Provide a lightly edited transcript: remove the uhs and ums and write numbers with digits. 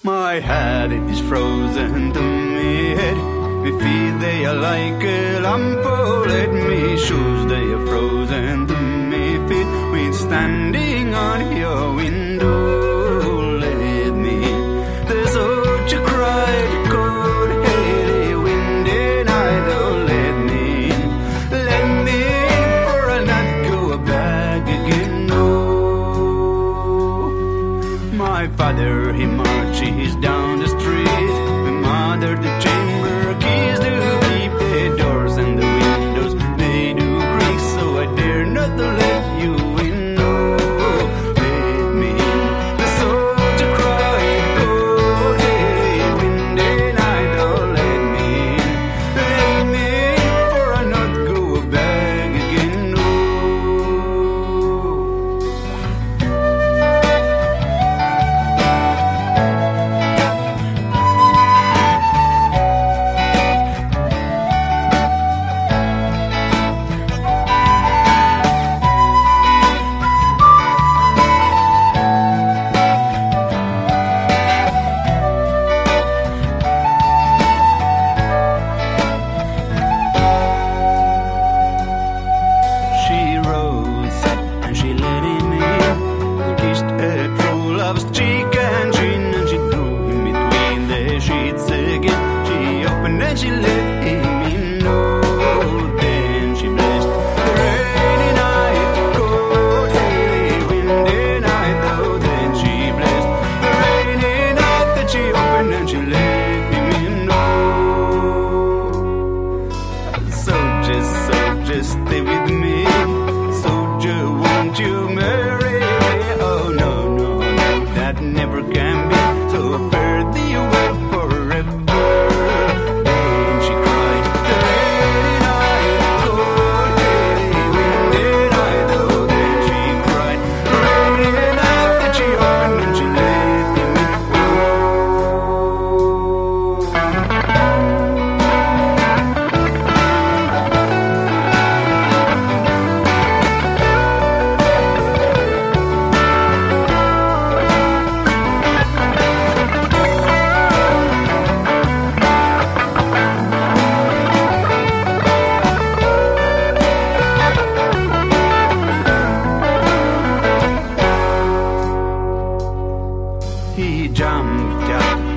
My head it is frozen to me head. My feet they are like a lamp. Let me shoes they are frozen to me feet. We're standing on your window. Let me. There's such a cried cold heavy windy night. Oh, let me in. Let me in, for I'll not go back again. No. My father he marches down the street. My mother the chamber keys to keep the doors and the windows they do creak, so I dare not to let you in. No, let me in. The soldier cried, cold, hey, windy night. Oh, let me in, for I'll not go back again. No. She rose up and she let him in. He kissed her true love's cheek and chin, and she drew him between the sheets again. She opened and she let him in. Oh, then she blessed the rainy night, cold, heavy, windy night. Oh, then she blessed the rainy night that she opened and she let him in. Oh, so just stay with me. Soldier, won't you marry me? Oh, no, that never can be. So fare thee well forever. Then she cried, the rainy night, cold, heavy, windy night. Oh, then she cried, the rainy night that she opened and she let him He jumped up